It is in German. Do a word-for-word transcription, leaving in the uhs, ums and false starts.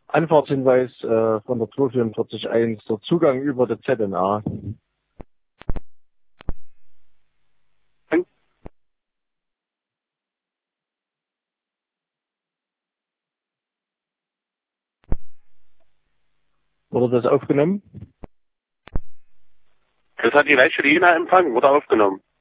Anfahrtshinweis äh, von der zweihundertvierundvierzig eins, der Zugang über der Z N A. Wurde das aufgenommen? Das hat die Leitstelle Jena empfangen, wurde aufgenommen.